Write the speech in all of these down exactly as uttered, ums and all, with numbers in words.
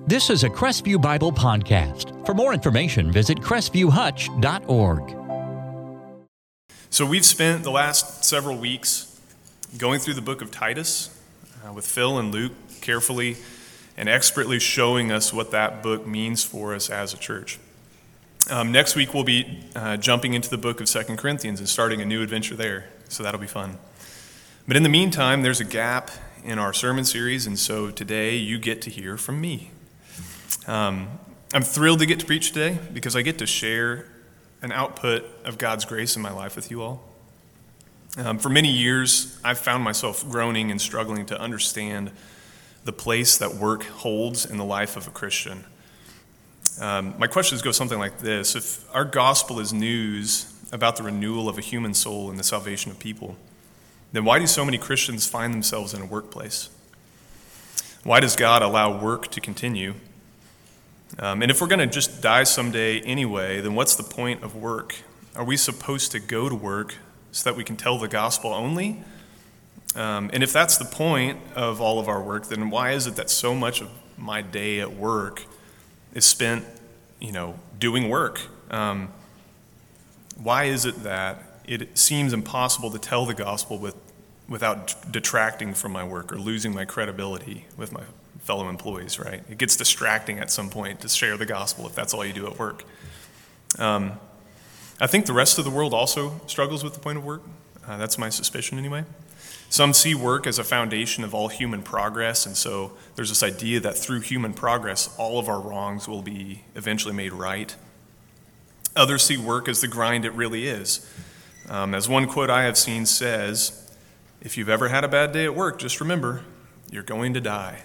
This is a Crestview Bible podcast. For more information, visit crestview hutch dot org. So we've spent the last several weeks going through the book of Titus uh, with Phil and Luke, carefully and expertly showing us what that book means for us as a church. Um, next week we'll be uh, jumping into the book of Second Corinthians and starting a new adventure there, so that'll be fun. But in the meantime, there's a gap in our sermon series, and so today you get to hear from me. Um, I'm thrilled to get to preach today because I get to share an output of God's grace in my life with you all. Um, for many years, I've found myself groaning and struggling to understand the place that work holds in the life of a Christian. Um, my questions go something like this. If our gospel is news about the renewal of a human soul and the salvation of people, then why do so many Christians find themselves in a workplace? Why does God allow work to continue? Um, and if we're going to just die someday anyway, then what's the point of work? Are we supposed to go to work so that we can tell the gospel only? Um, and if that's the point of all of our work, then why is it that so much of my day at work is spent, you know, doing work? Um, why is it that it seems impossible to tell the gospel with, without detracting from my work or losing my credibility with my fellow employees, right? It gets distracting at some point to share the gospel if that's all you do at work. Um, I think the rest of the world also struggles with the point of work. Uh, that's my suspicion anyway. Some see work as a foundation of all human progress, and so there's this idea that through human progress, all of our wrongs will be eventually made right. Others see work as the grind it really is. Um, as one quote I have seen says, if you've ever had a bad day at work, just remember, you're going to die.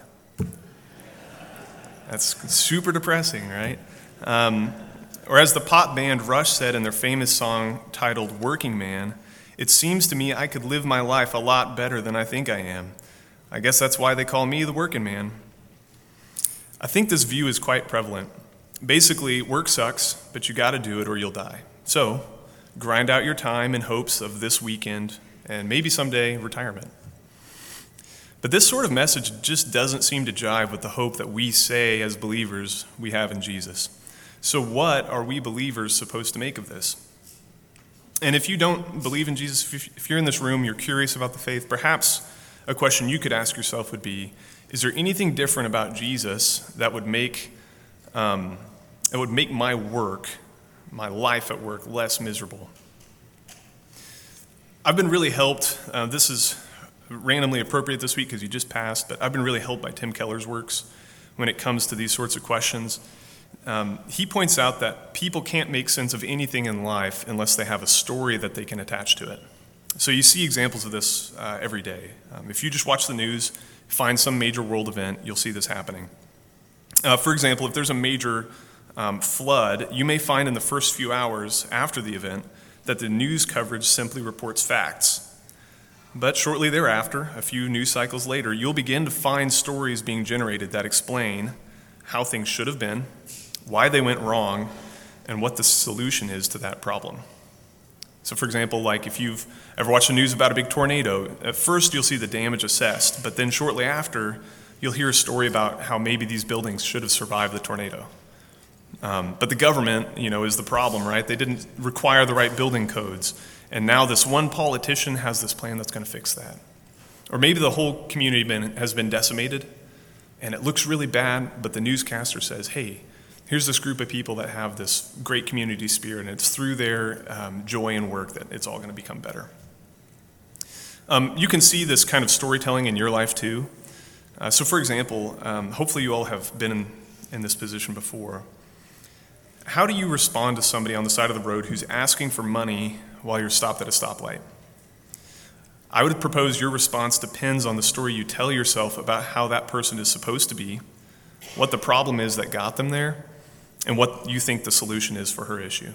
That's super depressing, right? Um, or as the pop band Rush said in their famous song titled Working Man, it seems to me I could live my life a lot better than I think I am. I guess that's why they call me the working man. I think this view is quite prevalent. Basically, work sucks, but you got to do it or you'll die. So, grind out your time in hopes of this weekend and maybe someday retirement. But this sort of message just doesn't seem to jive with the hope that we say as believers we have in Jesus. So what are we believers supposed to make of this? And if you don't believe in Jesus, if you're in this room, you're curious about the faith, perhaps a question you could ask yourself would be, is there anything different about Jesus that would make um, that would make my work, my life at work, less miserable? I've been really helped. Uh, this is randomly appropriate this week because you just passed, but I've been really helped by Tim Keller's works when it comes to these sorts of questions. Um, he points out that people can't make sense of anything in life unless they have a story that they can attach to it. So you see examples of this uh, every day. Um, if you just watch the news, find some major world event, you'll see this happening. Uh, for example, if there's a major um, flood, you may find in the first few hours after the event that the news coverage simply reports facts. But shortly thereafter, a few news cycles later, you'll begin to find stories being generated that explain how things should have been, why they went wrong, and what the solution is to that problem. So for example, like if you've ever watched the news about a big tornado, at first you'll see the damage assessed, but then shortly after, you'll hear a story about how maybe these buildings should have survived the tornado. Um, but the government, you know, is the problem, right? They didn't require the right building codes. And now this one politician has this plan that's going to fix that. Or maybe the whole community been, has been decimated, and it looks really bad, but the newscaster says, hey, here's this group of people that have this great community spirit, and it's through their um, joy and work that it's all going to become better. Um, you can see this kind of storytelling in your life too. Uh, so for example, um, hopefully you all have been in, in this position before. How do you respond to somebody on the side of the road who's asking for money while you're stopped at a stoplight? I would propose your response depends on the story you tell yourself about how that person is supposed to be, what the problem is that got them there, and what you think the solution is for her issue.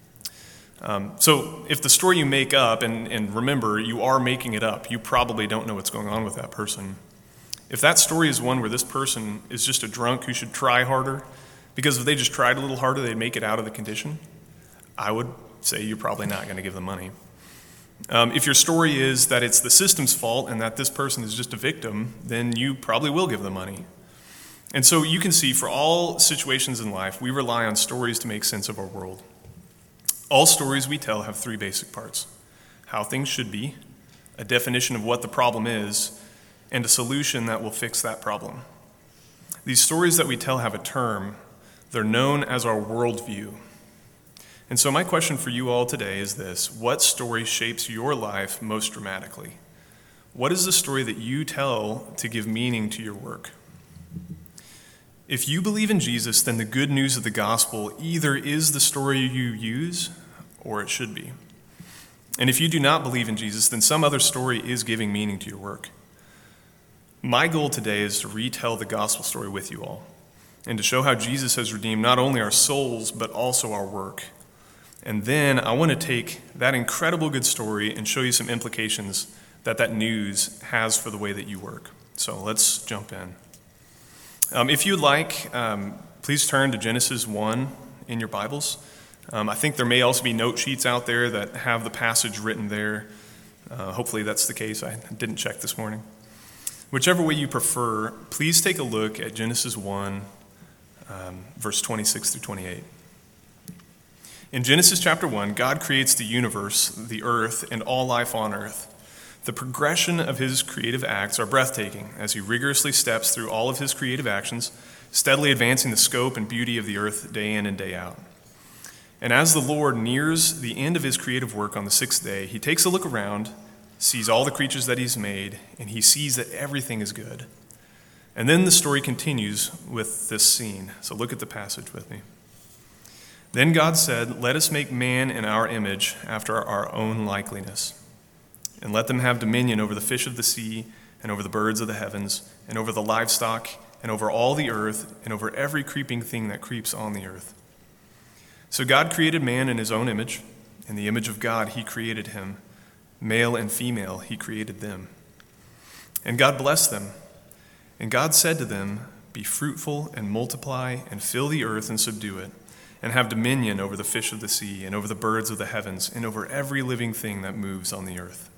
Um, so if the story you make up, and, and remember, you are making it up, you probably don't know what's going on with that person. If that story is one where this person is just a drunk who should try harder, because if they just tried a little harder, they'd make it out of the condition, I would say you're probably not going to give them money. Um, if your story is that it's the system's fault and that this person is just a victim, then you probably will give them money. And so you can see for all situations in life, we rely on stories to make sense of our world. All stories we tell have three basic parts: how things should be, a definition of what the problem is, and a solution that will fix that problem. These stories that we tell have a term. They're known as our worldview. And so my question for you all today is this: what story shapes your life most dramatically? What is the story that you tell to give meaning to your work? If you believe in Jesus, then the good news of the gospel either is the story you use, or it should be. And if you do not believe in Jesus, then some other story is giving meaning to your work. My goal today is to retell the gospel story with you all, and to show how Jesus has redeemed not only our souls, but also our work. And then I want to take that incredible good story and show you some implications that that news has for the way that you work. So let's jump in. Um, if you'd like, um, please turn to Genesis one in your Bibles. Um, I think there may also be note sheets out there that have the passage written there. Uh, hopefully that's the case. I didn't check this morning. Whichever way you prefer, please take a look at Genesis one, um, verse twenty-six through twenty-eight. In Genesis chapter one, God creates the universe, the earth, and all life on earth. The progression of his creative acts are breathtaking as he rigorously steps through all of his creative actions, steadily advancing the scope and beauty of the earth day in and day out. And as the Lord nears the end of his creative work on the sixth day, he takes a look around, sees all the creatures that he's made, and he sees that everything is good. And then the story continues with this scene. So look at the passage with me. Then God said, "Let us make man in our image, after our own likeness. And let them have dominion over the fish of the sea, and over the birds of the heavens, and over the livestock, and over all the earth, and over every creeping thing that creeps on the earth." So God created man in his own image. In the image of God he created him. Male and female he created them. And God blessed them. And God said to them, "Be fruitful and multiply, and fill the earth and subdue it, and have dominion over the fish of the sea, and over the birds of the heavens, and over every living thing that moves on the earth."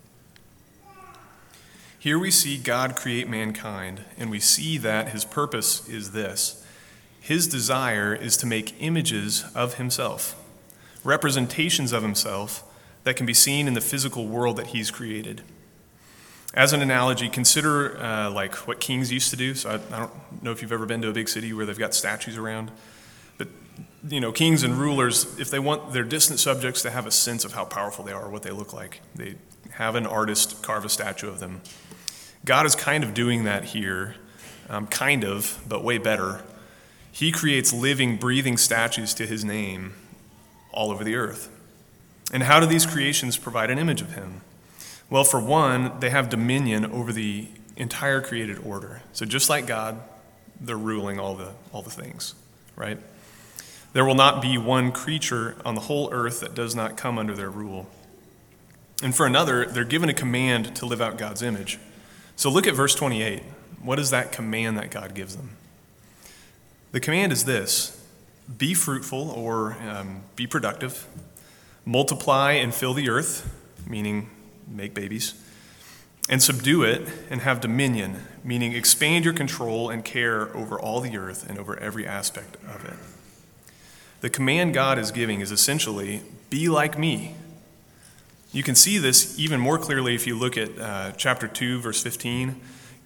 Here we see God create mankind, and we see that his purpose is this. His desire is to make images of himself, representations of himself that can be seen in the physical world that he's created. As an analogy, consider uh, like what kings used to do. So I, I don't know if you've ever been to a big city where they've got statues around, but you know, kings and rulers, if they want their distant subjects to have a sense of how powerful they are or what they look like, they have an artist carve a statue of them. God is kind of doing that here, um, kind of, but way better. He creates living, breathing statues to his name all over the earth. And how do these creations provide an image of him? Well, for one, they have dominion over the entire created order. So just like God, they're ruling all the all the things, right? There will not be one creature on the whole earth that does not come under their rule. And for another, they're given a command to live out God's image. So look at verse twenty-eight. What is that command that God gives them? The command is this: be fruitful, or um, be productive, multiply and fill the earth, meaning make babies, and subdue it and have dominion, meaning expand your control and care over all the earth and over every aspect of it. The command God is giving is essentially, be like me. You can see this even more clearly if you look at uh, chapter two, verse fifteen.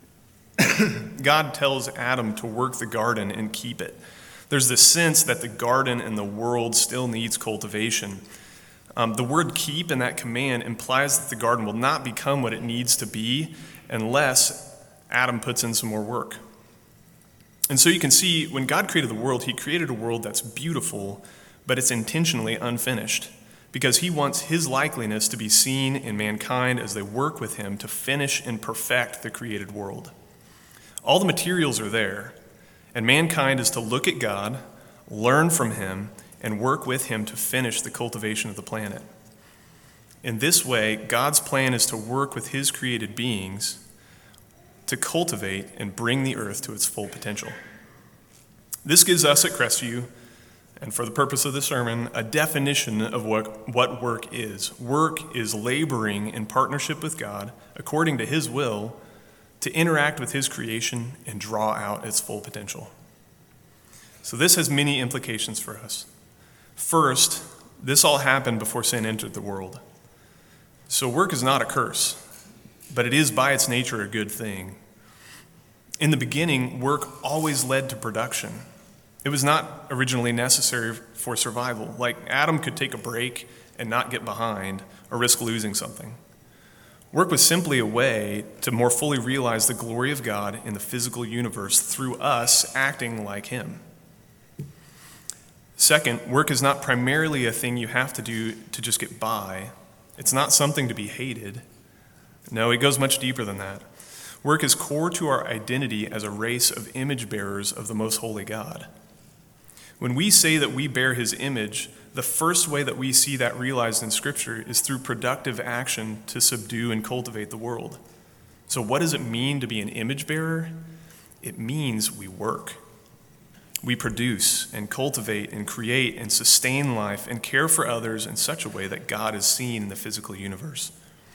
God tells Adam to work the garden and keep it. There's this sense that the garden and the world still needs cultivation. Um, the word keep in that command implies that the garden will not become what it needs to be unless Adam puts in some more work. And so you can see when God created the world, he created a world that's beautiful, but it's intentionally unfinished, because he wants his likeness to be seen in mankind as they work with him to finish and perfect the created world. All the materials are there, and mankind is to look at God, learn from him, and work with him to finish the cultivation of the planet. In this way, God's plan is to work with his created beings to cultivate and bring the earth to its full potential. This gives us at Crestview, and for the purpose of the sermon, a definition of what, what work is. Work is laboring in partnership with God, according to his will, to interact with his creation and draw out its full potential. So this has many implications for us. First, this all happened before sin entered the world. So work is not a curse, but it is by its nature a good thing. In the beginning, work always led to production. It was not originally necessary for survival. Like Adam could take a break and not get behind or risk losing something. Work was simply a way to more fully realize the glory of God in the physical universe through us acting like him. Second, work is not primarily a thing you have to do to just get by. It's not something to be hated. No, it goes much deeper than that. Work is core to our identity as a race of image bearers of the most holy God. When we say that we bear his image, the first way that we see that realized in Scripture is through productive action to subdue and cultivate the world. So what does it mean to be an image bearer? It means we work. We produce and cultivate and create and sustain life and care for others in such a way that God is seen in the physical universe.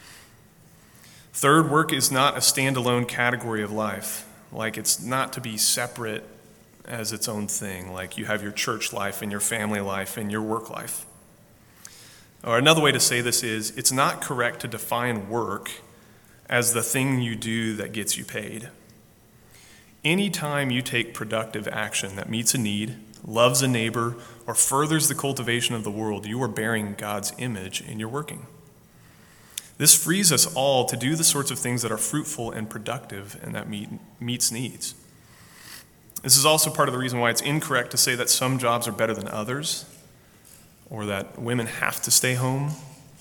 Third, work is not a standalone category of life. Like it's not to be separate as its own thing, like you have your church life and your family life and your work life. Or another way to say this is, it's not correct to define work as the thing you do that gets you paid. Anytime you take productive action that meets a need, loves a neighbor, or furthers the cultivation of the world, you are bearing God's image and you're working. This frees us all to do the sorts of things that are fruitful and productive and that meet, meets needs. This is also part of the reason why it's incorrect to say that some jobs are better than others, or that women have to stay home,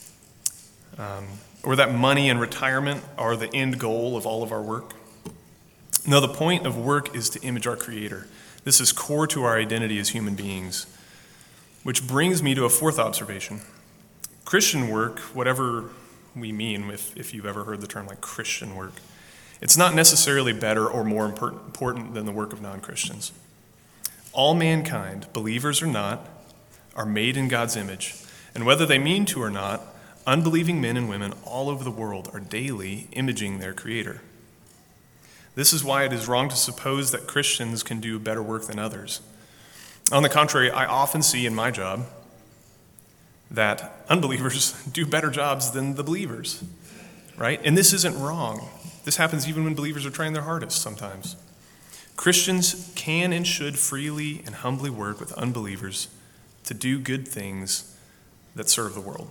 um, or that money and retirement are the end goal of all of our work. No, the point of work is to image our Creator. This is core to our identity as human beings, which brings me to a fourth observation. Christian work, whatever we mean if, if you've ever heard the term like Christian work, it's not necessarily better or more important than the work of non-Christians. All mankind, believers or not, are made in God's image. And whether they mean to or not, unbelieving men and women all over the world are daily imaging their Creator. This is why it is wrong to suppose that Christians can do better work than others. On the contrary, I often see in my job that unbelievers do better jobs than the believers, right? And this isn't wrong. This happens even when believers are trying their hardest sometimes. Christians can and should freely and humbly work with unbelievers to do good things that serve the world.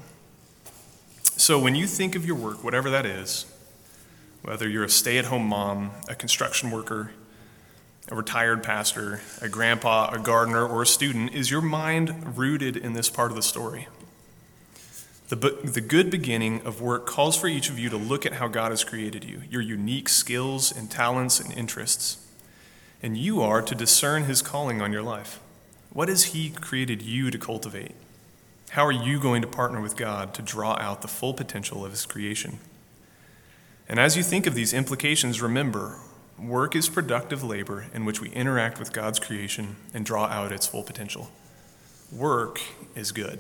So when you think of your work, whatever that is, whether you're a stay-at-home mom, a construction worker, a retired pastor, a grandpa, a gardener, or a student, is your mind rooted in this part of the story? The, the good beginning of work calls for each of you to look at how God has created you, your unique skills and talents and interests. And you are to discern his calling on your life. What has he created you to cultivate? How are you going to partner with God to draw out the full potential of his creation? And as you think of these implications, remember, work is productive labor in which we interact with God's creation and draw out its full potential. Work is good.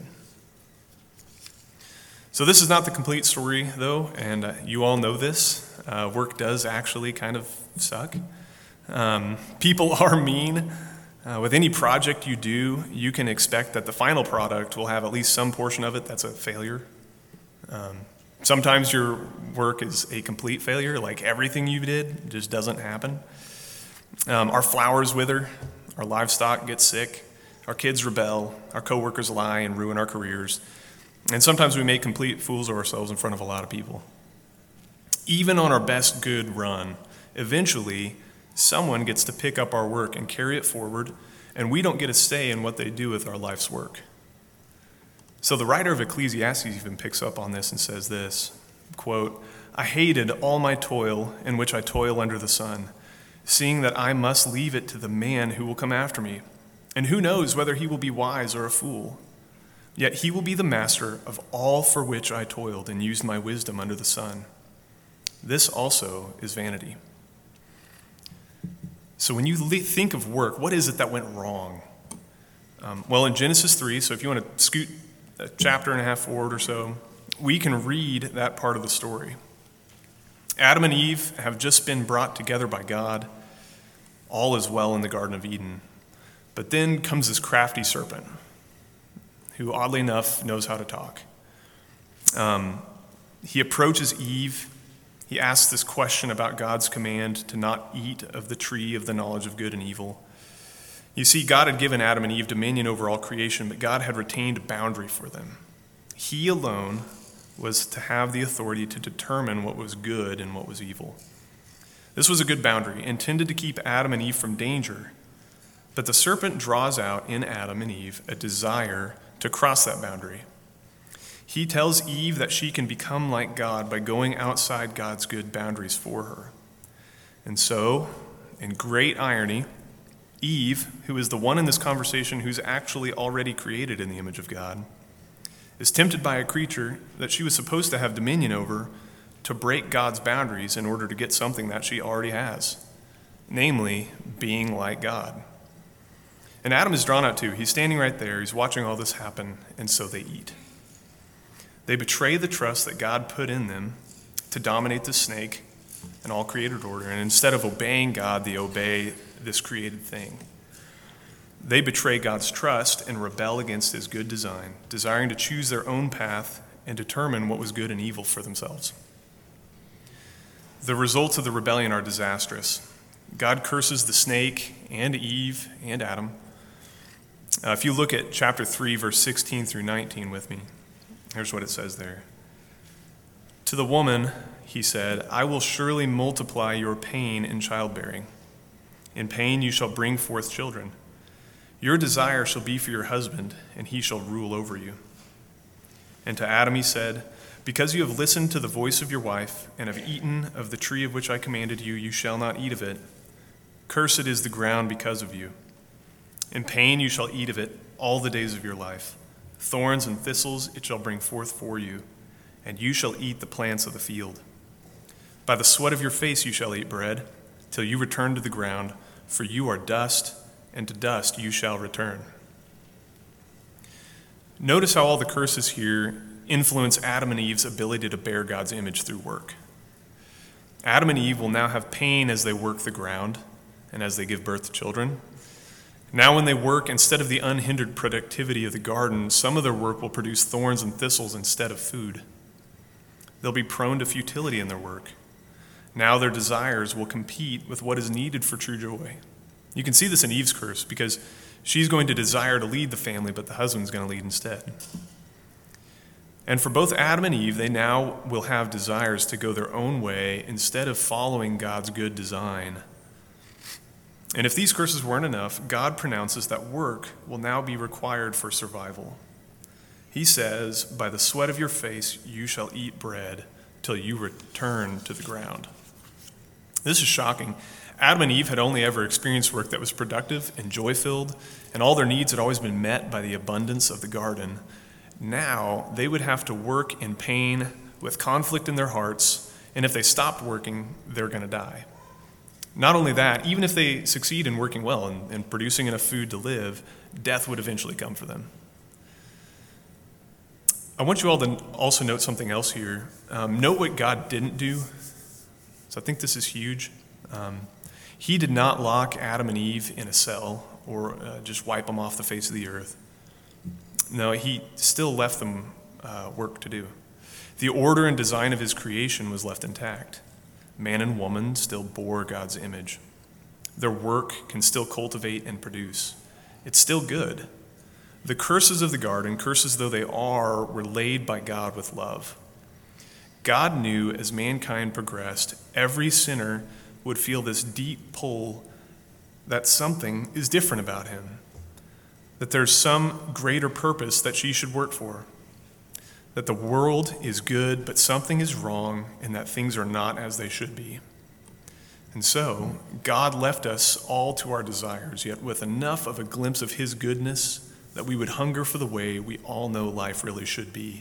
So this is not the complete story, though, and uh, you all know this. Uh, work does actually kind of suck. Um, people are mean. Uh, with any project you do, you can expect that the final product will have at least some portion of it that's a failure. Um, sometimes your work is a complete failure, like everything you did just doesn't happen. Um, our flowers wither, our livestock gets sick, our kids rebel, our coworkers lie and ruin our careers. And sometimes we make complete fools of ourselves in front of a lot of people. Even on our best good run, eventually someone gets to pick up our work and carry it forward, and we don't get a say in what they do with our life's work. So the writer of Ecclesiastes even picks up on this and says this, quote, "I hated all my toil in which I toil under the sun, seeing that I must leave it to the man who will come after me. And who knows whether he will be wise or a fool? Yet he will be the master of all for which I toiled and used my wisdom under the sun. This also is vanity." So when you think of work, what is it that went wrong? Um, well, in Genesis three, so if you want to scoot a chapter and a half forward or so, we can read that part of the story. Adam and Eve have just been brought together by God. All is well in the Garden of Eden. But then comes this crafty serpent, who oddly enough knows how to talk. Um, he approaches Eve. He asks this question about God's command to not eat of the tree of the knowledge of good and evil. You see, God had given Adam and Eve dominion over all creation, but God had retained a boundary for them. He alone was to have the authority to determine what was good and what was evil. This was a good boundary, intended to keep Adam and Eve from danger. But the serpent draws out in Adam and Eve a desire to cross that boundary. He tells Eve that she can become like God by going outside God's good boundaries for her. And so, in great irony, Eve, who is the one in this conversation who's actually already created in the image of God, is tempted by a creature that she was supposed to have dominion over to break God's boundaries in order to get something that she already has, namely, being like God. And Adam is drawn out too. He's standing right there. He's watching all this happen, and so they eat. They betray the trust that God put in them to dominate the snake and all created order. And instead of obeying God, they obey this created thing. They betray God's trust and rebel against his good design, desiring to choose their own path and determine what was good and evil for themselves. The results of the rebellion are disastrous. God curses the snake and Eve and Adam. Uh, if you look at chapter three, verse sixteen through nineteen with me, here's what it says there. To the woman, he said, I will surely multiply your pain in childbearing. In pain you shall bring forth children. Your desire shall be for your husband, and he shall rule over you. And to Adam he said, because you have listened to the voice of your wife, and have eaten of the tree of which I commanded you, you shall not eat of it. Cursed is the ground because of you. In pain you shall eat of it all the days of your life. Thorns and thistles it shall bring forth for you, and you shall eat the plants of the field. By the sweat of your face you shall eat bread, till you return to the ground, for you are dust, and to dust you shall return. Notice how all the curses here influence Adam and Eve's ability to bear God's image through work. Adam and Eve will now have pain as they work the ground and as they give birth to children. Now when they work, instead of the unhindered productivity of the garden, some of their work will produce thorns and thistles instead of food. They'll be prone to futility in their work. Now their desires will compete with what is needed for true joy. You can see this in Eve's curse because she's going to desire to lead the family, but the husband's going to lead instead. And for both Adam and Eve, they now will have desires to go their own way instead of following God's good design. And if these curses weren't enough, God pronounces that work will now be required for survival. He says, by the sweat of your face you shall eat bread till you return to the ground. This is shocking. Adam and Eve had only ever experienced work that was productive and joy-filled, and all their needs had always been met by the abundance of the garden. Now they would have to work in pain with conflict in their hearts, and if they stopped working, they're going to die. Not only that, even if they succeed in working well and, and producing enough food to live, death would eventually come for them. I want you all to also note something else here. Um, note what God didn't do. So I think this is huge. Um, he did not lock Adam and Eve in a cell or uh, just wipe them off the face of the earth. No, he still left them uh, work to do. The order and design of his creation was left intact. Man and woman still bore God's image. Their work can still cultivate and produce. It's still good. The curses of the garden, curses though they are, were laid by God with love. God knew as mankind progressed, every sinner would feel this deep pull that something is different about him, that there's some greater purpose that she should work for, that the world is good, but something is wrong, and that things are not as they should be. And so, God left us all to our desires, yet with enough of a glimpse of his goodness that we would hunger for the way we all know life really should be.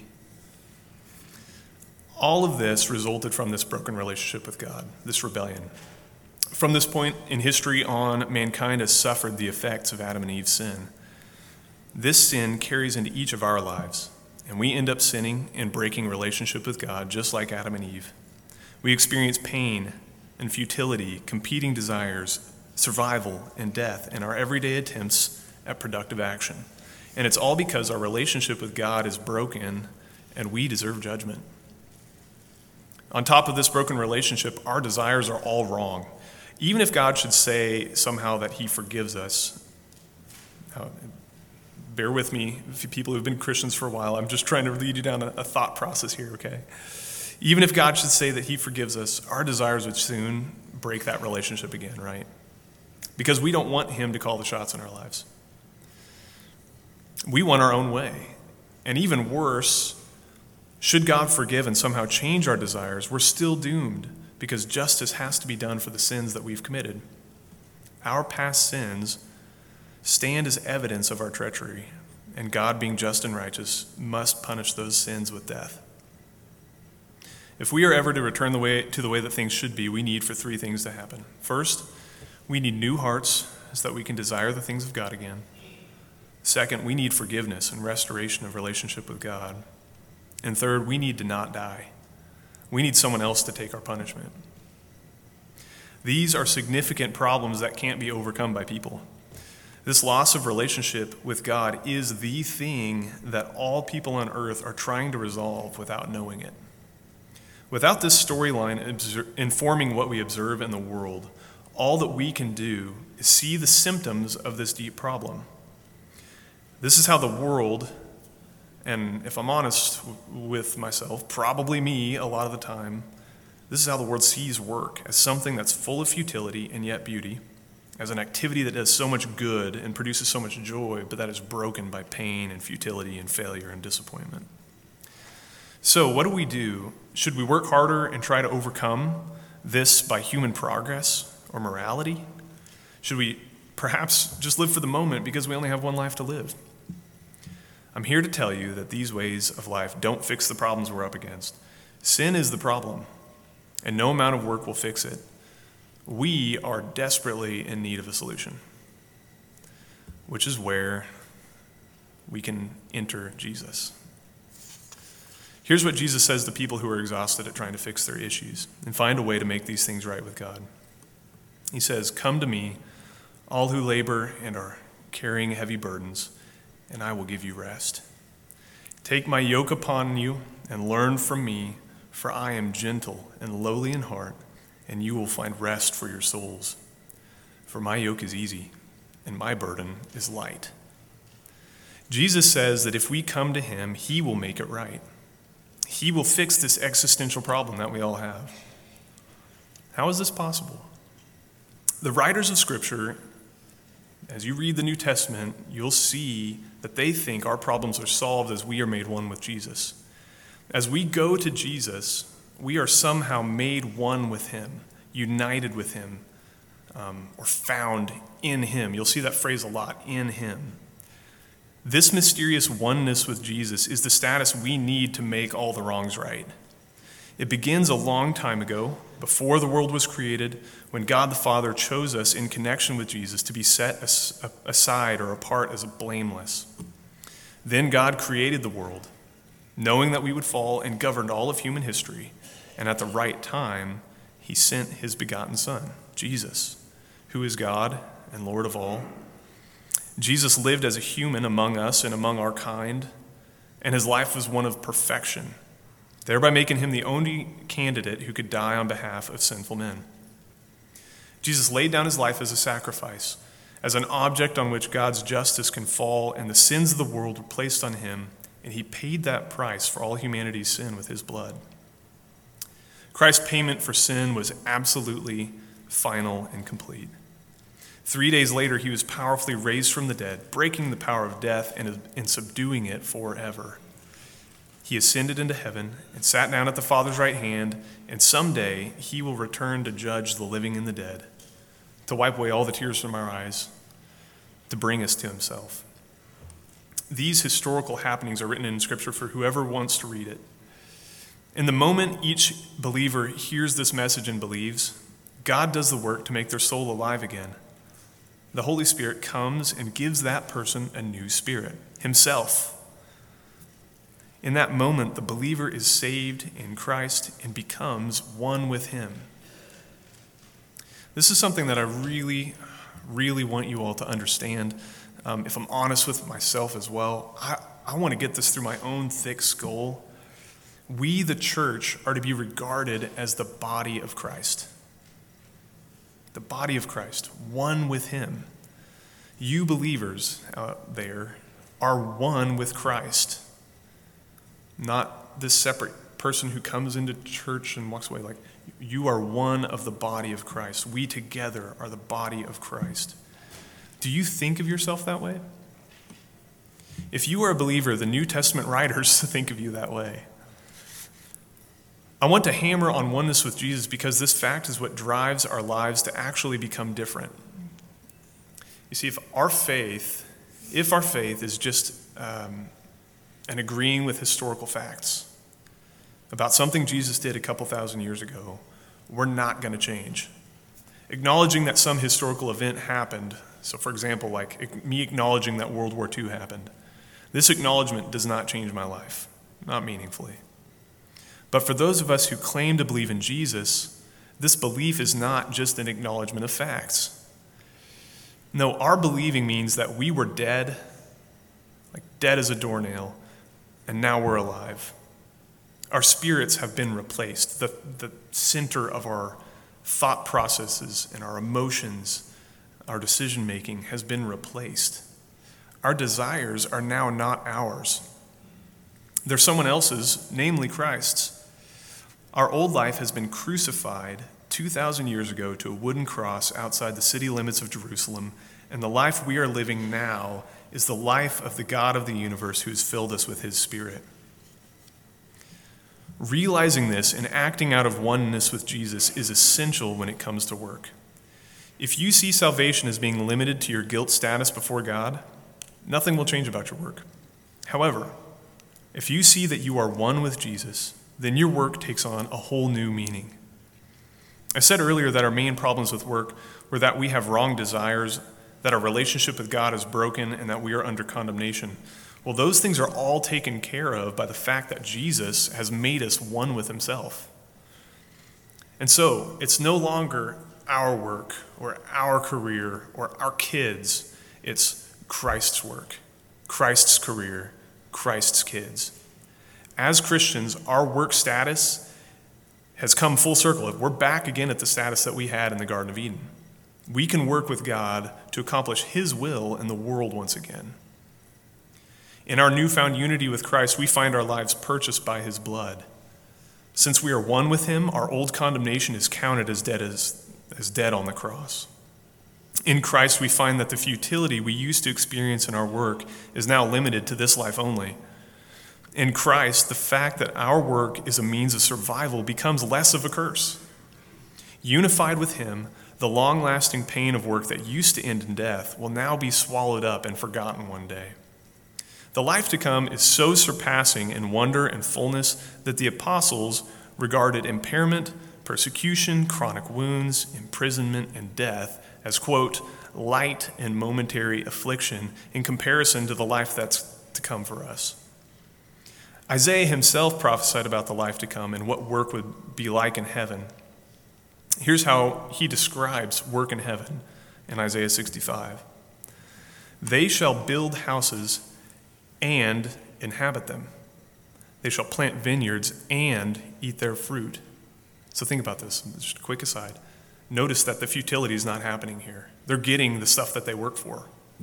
All of this resulted from this broken relationship with God, this rebellion. From this point in history on, mankind has suffered the effects of Adam and Eve's sin. This sin carries into each of our lives, and we end up sinning and breaking relationship with God just like Adam and Eve. We experience pain and futility, competing desires, survival and death in our everyday attempts at productive action. And it's all because our relationship with God is broken and we deserve judgment. On top of this broken relationship, our desires are all wrong. Even if God should say somehow that he forgives us, uh, bear with me, if you people who have been Christians for a while, I'm just trying to lead you down a, a thought process here, okay? Even if God should say that he forgives us, our desires would soon break that relationship again, right? Because we don't want him to call the shots in our lives. We want our own way. And even worse, should God forgive and somehow change our desires, we're still doomed because justice has to be done for the sins that we've committed. Our past sins stand as evidence of our treachery, and God, being just and righteous, must punish those sins with death. If we are ever to return the way to the way that things should be, we need for three things to happen. First, we need new hearts so that we can desire the things of God again. Second, we need forgiveness and restoration of relationship with God. And third, we need to not die. We need someone else to take our punishment. These are significant problems that can't be overcome by people. This loss of relationship with God is the thing that all people on earth are trying to resolve without knowing it. Without this storyline informing what we observe in the world, all that we can do is see the symptoms of this deep problem. This is how the world, and if I'm honest with myself, probably me a lot of the time, this is how the world sees work, as something that's full of futility and yet beauty, as an activity that does so much good and produces so much joy, but that is broken by pain and futility and failure and disappointment. So what do we do? Should we work harder and try to overcome this by human progress or morality? Should we perhaps just live for the moment because we only have one life to live? I'm here to tell you that these ways of life don't fix the problems we're up against. Sin is the problem, and no amount of work will fix it. We are desperately in need of a solution, which is where we can enter Jesus. Here's what Jesus says to people who are exhausted at trying to fix their issues and find a way to make these things right with God. He says, "Come to me, all who labor and are carrying heavy burdens, and I will give you rest. Take my yoke upon you and learn from me, for I am gentle and lowly in heart, and you will find rest for your souls. For my yoke is easy, and my burden is light." Jesus says that if we come to him, he will make it right. He will fix this existential problem that we all have. How is this possible? The writers of Scripture, as you read the New Testament, you'll see that they think our problems are solved as we are made one with Jesus. As we go to Jesus, we are somehow made one with him, united with him, um, or found in him. You'll see that phrase a lot, in him. This mysterious oneness with Jesus is the status we need to make all the wrongs right. It begins a long time ago, before the world was created, when God the Father chose us in connection with Jesus to be set aside or apart as blameless. Then God created the world, knowing that we would fall, and governed all of human history. And at the right time, he sent his begotten Son, Jesus, who is God and Lord of all. Jesus lived as a human among us and among our kind, and his life was one of perfection, thereby making him the only candidate who could die on behalf of sinful men. Jesus laid down his life as a sacrifice, as an object on which God's justice can fall, and the sins of the world were placed on him, and he paid that price for all humanity's sin with his blood. Christ's payment for sin was absolutely final and complete. Three days later, he was powerfully raised from the dead, breaking the power of death and, and subduing it forever. He ascended into heaven and sat down at the Father's right hand, and someday he will return to judge the living and the dead, to wipe away all the tears from our eyes, to bring us to himself. These historical happenings are written in Scripture for whoever wants to read it. In the moment each believer hears this message and believes, God does the work to make their soul alive again. The Holy Spirit comes and gives that person a new spirit, himself. In that moment, the believer is saved in Christ and becomes one with him. This is something that I really, really want you all to understand. um, if I'm honest with myself as well, I, I want to get this through my own thick skull. We, the church, are to be regarded as the body of Christ. The body of Christ, one with him. You believers out there are one with Christ, not this separate person who comes into church and walks away. Like, you are one of the body of Christ. We together are the body of Christ. Do you think of yourself that way? If you are a believer, the New Testament writers think of you that way. I want to hammer on oneness with Jesus because this fact is what drives our lives to actually become different. You see, if our faith, if our faith is just um, an agreeing with historical facts about something Jesus did a couple thousand years ago, we're not going to change. Acknowledging that some historical event happened, so for example, like me acknowledging that World War Two happened, this acknowledgement does not change my life, not meaningfully. But for those of us who claim to believe in Jesus, this belief is not just an acknowledgement of facts. No, our believing means that we were dead, like dead as a doornail, and now we're alive. Our spirits have been replaced. The, the center of our thought processes and our emotions, our decision-making has been replaced. Our desires are now not ours. They're someone else's, namely Christ's. Our old life has been crucified two thousand years ago to a wooden cross outside the city limits of Jerusalem, and the life we are living now is the life of the God of the universe who has filled us with his Spirit. Realizing this and acting out of oneness with Jesus is essential when it comes to work. If you see salvation as being limited to your guilt status before God, nothing will change about your work. However, if you see that you are one with Jesus, then your work takes on a whole new meaning. I said earlier that our main problems with work were that we have wrong desires, that our relationship with God is broken, and that we are under condemnation. Well, those things are all taken care of by the fact that Jesus has made us one with himself. And so, it's no longer our work or our career or our kids. It's Christ's work, Christ's career, Christ's kids. As Christians, our work status has come full circle. We're back again at the status that we had in the Garden of Eden. We can work with God to accomplish his will in the world once again. In our newfound unity with Christ, we find our lives purchased by his blood. Since we are one with him, our old condemnation is counted as dead as, as dead on the cross. In Christ, we find that the futility we used to experience in our work is now limited to this life only. In Christ, the fact that our work is a means of survival becomes less of a curse. Unified with him, the long-lasting pain of work that used to end in death will now be swallowed up and forgotten one day. The life to come is so surpassing in wonder and fullness that the apostles regarded impairment, persecution, chronic wounds, imprisonment, and death as, quote, light and momentary affliction in comparison to the life that's to come for us. Isaiah himself prophesied about the life to come and what work would be like in heaven. Here's how he describes work in heaven in Isaiah sixty-five. They shall build houses and inhabit them. They shall plant vineyards and eat their fruit. So think about this, just a quick aside. Notice that the futility is not happening here. They're getting the stuff that they work for.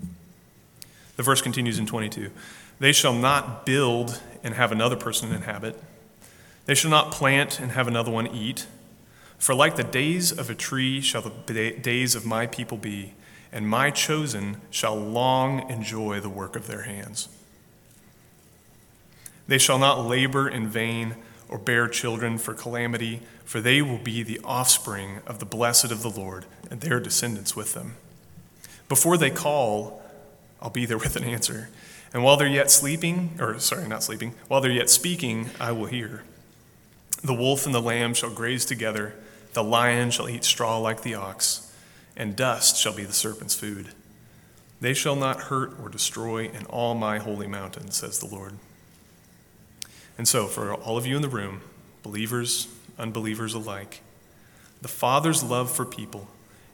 The verse continues in twenty-two. They shall not build and have another person inhabit. They shall not plant and have another one eat. For like the days of a tree shall the days of my people be, and my chosen shall long enjoy the work of their hands. They shall not labor in vain or bear children for calamity, for they will be the offspring of the blessed of the Lord, and their descendants with them. Before they call, I'll be there with an answer. And while they're yet sleeping, or sorry, not sleeping, while they're yet speaking, I will hear. The wolf and the lamb shall graze together, the lion shall eat straw like the ox, and dust shall be the serpent's food. They shall not hurt or destroy in all my holy mountain, says the Lord. And so, for all of you in the room, believers, unbelievers alike, the Father's love for people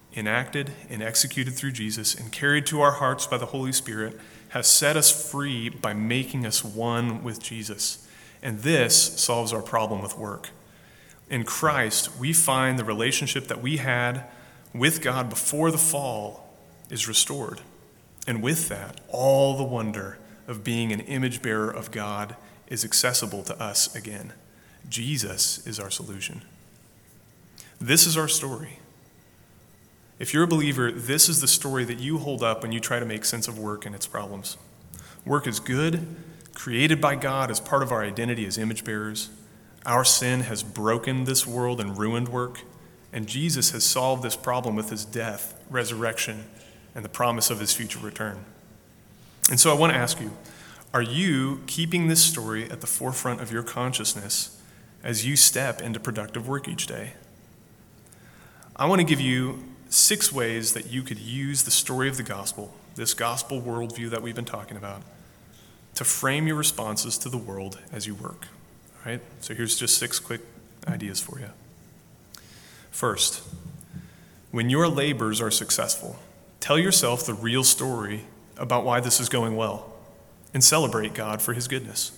enacted and executed through Jesus and carried to our hearts by the Holy Spirit, has set us free by making us one with Jesus. And this solves our problem with work. In Christ, we find the relationship that we had with God before the fall is restored. And with that, all the wonder of being an image bearer of God is accessible to us again. Jesus is our solution. This is our story. If you're a believer, this is the story that you hold up when you try to make sense of work and its problems. Work is good, created by God as part of our identity as image bearers. Our sin has broken this world and ruined work, and Jesus has solved this problem with his death, resurrection, and the promise of his future return. And so I want to ask you, are you keeping this story at the forefront of your consciousness as you step into productive work each day? I want to give you six ways that you could use the story of the gospel, this gospel worldview that we've been talking about, to frame your responses to the world as you work. All right? So here's just six quick ideas for you. First, when your labors are successful, tell yourself the real story about why this is going well and celebrate God for his goodness.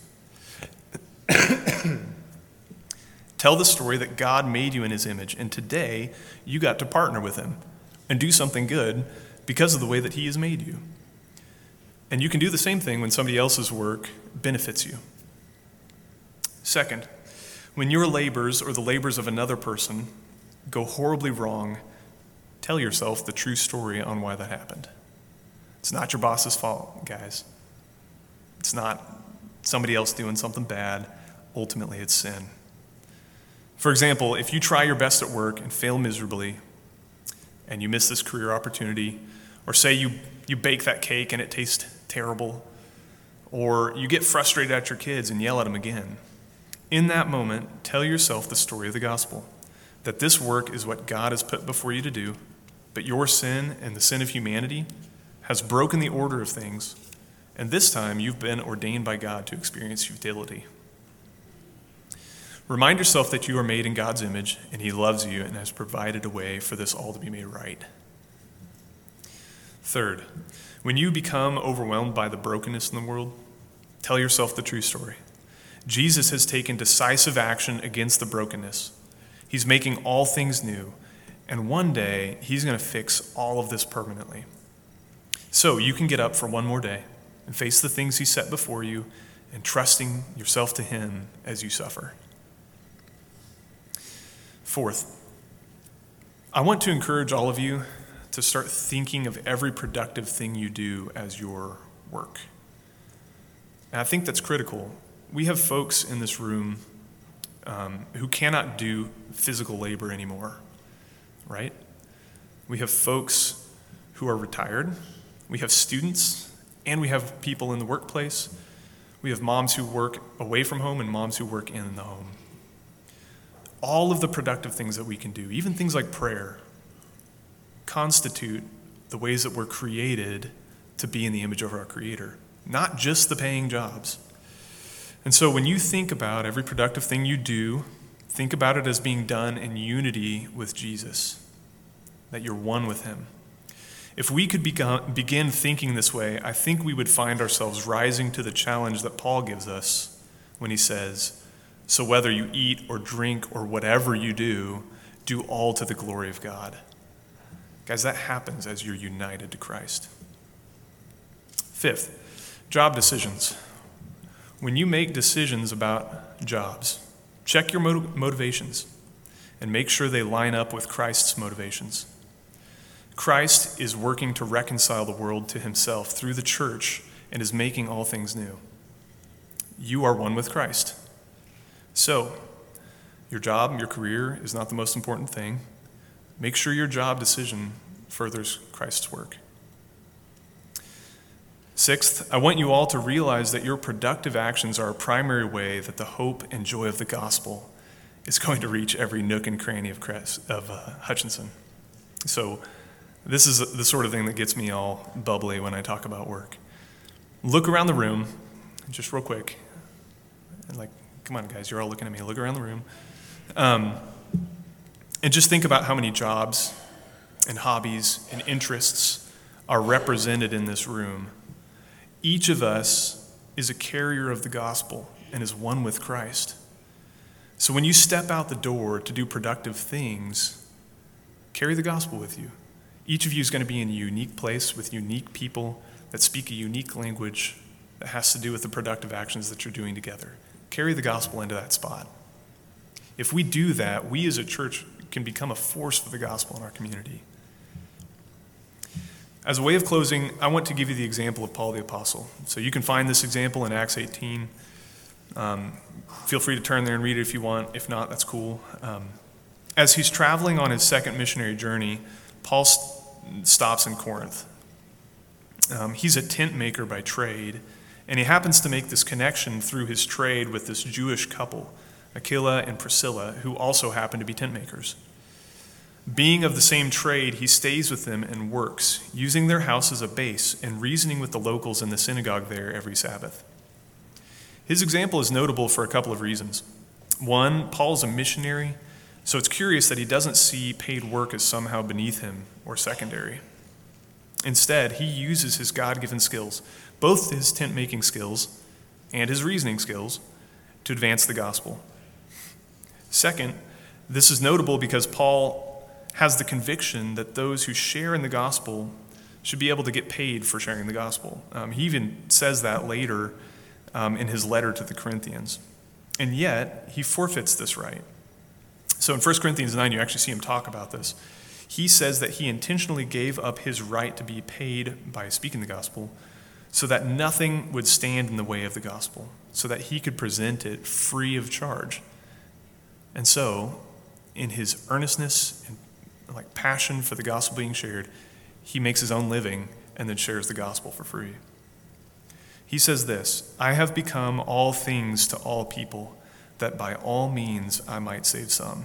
Tell the story that God made you in his image, and today you got to partner with him and do something good because of the way that he has made you. And you can do the same thing when somebody else's work benefits you. Second, when your labors or the labors of another person go horribly wrong, tell yourself the true story on why that happened. It's not your boss's fault, guys. It's not somebody else doing something bad. Ultimately, it's sin. For example, if you try your best at work and fail miserably, and you miss this career opportunity, or say you, you bake that cake and it tastes terrible, or you get frustrated at your kids and yell at them again, in that moment, tell yourself the story of the gospel, that this work is what God has put before you to do, but your sin and the sin of humanity has broken the order of things, and this time you've been ordained by God to experience futility. Remind yourself that you are made in God's image, and he loves you and has provided a way for this all to be made right. Third, when you become overwhelmed by the brokenness in the world, tell yourself the true story. Jesus has taken decisive action against the brokenness. He's making all things new, and one day he's going to fix all of this permanently. So you can get up for one more day and face the things he set before you, and trusting yourself to him as you suffer. Fourth, I want to encourage all of you to start thinking of every productive thing you do as your work. And I think that's critical. We have folks in this room um, who cannot do physical labor anymore, right? We have folks who are retired. We have students, and we have people in the workplace. We have moms who work away from home and moms who work in the home. All of the productive things that we can do, even things like prayer, constitute the ways that we're created to be in the image of our Creator, not just the paying jobs. And so when you think about every productive thing you do, think about it as being done in unity with Jesus, that you're one with him. If we could begin thinking this way, I think we would find ourselves rising to the challenge that Paul gives us when he says, so whether you eat or drink or whatever you do, do all to the glory of God. Guys, that happens as you're united to Christ. Fifth, job decisions. When you make decisions about jobs, check your motiv- motivations and make sure they line up with Christ's motivations. Christ is working to reconcile the world to himself through the church and is making all things new. You are one with Christ. So, your job, your career is not the most important thing. Make sure your job decision furthers Christ's work. Sixth, I want you all to realize that your productive actions are a primary way that the hope and joy of the gospel is going to reach every nook and cranny of, Crest, of uh, Hutchinson. So, this is the sort of thing that gets me all bubbly when I talk about work. Look around the room, just real quick, and like, come on, guys, you're all looking at me. Look around the room. Um, and just think about how many jobs and hobbies and interests are represented in this room. Each of us is a carrier of the gospel and is one with Christ. So when you step out the door to do productive things, carry the gospel with you. Each of you is going to be in a unique place with unique people that speak a unique language that has to do with the productive actions that you're doing together. Carry the gospel into that spot. If we do that, we as a church can become a force for the gospel in our community. As a way of closing, I want to give you the example of Paul the Apostle. So you can find this example in Acts eighteen. Um, feel free to turn there and read it if you want. If not, that's cool. Um, as he's traveling on his second missionary journey, Paul st- stops in Corinth. Um, he's a tent maker by trade, and he happens to make this connection through his trade with this Jewish couple, Aquila and Priscilla, who also happen to be tent makers. Being of the same trade, he stays with them and works, using their house as a base and reasoning with the locals in the synagogue there every Sabbath. His example is notable for a couple of reasons. One, Paul's a missionary, so it's curious that he doesn't see paid work as somehow beneath him or secondary. Instead, he uses his God-given skills, both his tent-making skills and his reasoning skills, to advance the gospel. Second, this is notable because Paul has the conviction that those who share in the gospel should be able to get paid for sharing the gospel. Um, he even says that later um, in his letter to the Corinthians. And yet, he forfeits this right. So in First Corinthians nine, you actually see him talk about this. He says that he intentionally gave up his right to be paid by speaking the gospel so that nothing would stand in the way of the gospel, so that he could present it free of charge. And so, in his earnestness and like passion for the gospel being shared, he makes his own living and then shares the gospel for free. He says this, "I have become all things to all people, that by all means I might save some."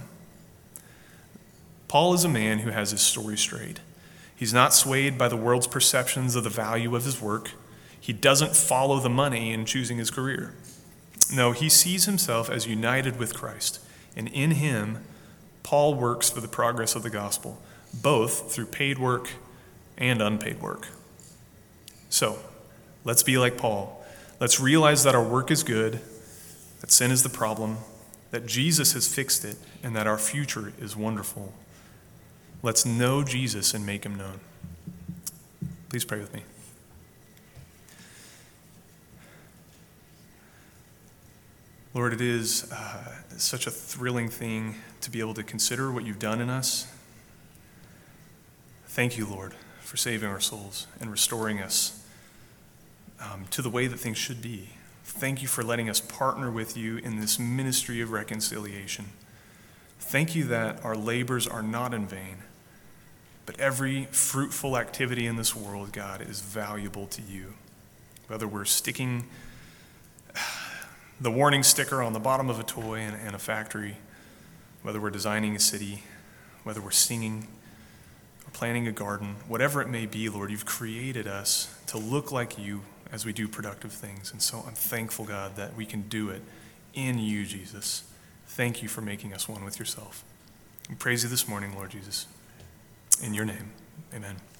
Paul is a man who has his story straight. He's not swayed by the world's perceptions of the value of his work. He doesn't follow the money in choosing his career. No, he sees himself as united with Christ, and in him, Paul works for the progress of the gospel, both through paid work and unpaid work. So, let's be like Paul. Let's realize that our work is good, that sin is the problem, that Jesus has fixed it, and that our future is wonderful. Let's know Jesus and make him known. Please pray with me. Lord, it is uh, such a thrilling thing to be able to consider what you've done in us. Thank you, Lord, for saving our souls and restoring us um, to the way that things should be. Thank you for letting us partner with you in this ministry of reconciliation. Thank you that our labors are not in vain, but every fruitful activity in this world, God, is valuable to you. Whether we're sticking the warning sticker on the bottom of a toy in, in a factory, whether we're designing a city, whether we're singing or planting a garden, whatever it may be, Lord, you've created us to look like you as we do productive things. And so I'm thankful, God, that we can do it in you, Jesus. Thank you for making us one with yourself. We praise you this morning, Lord Jesus. In your name, amen.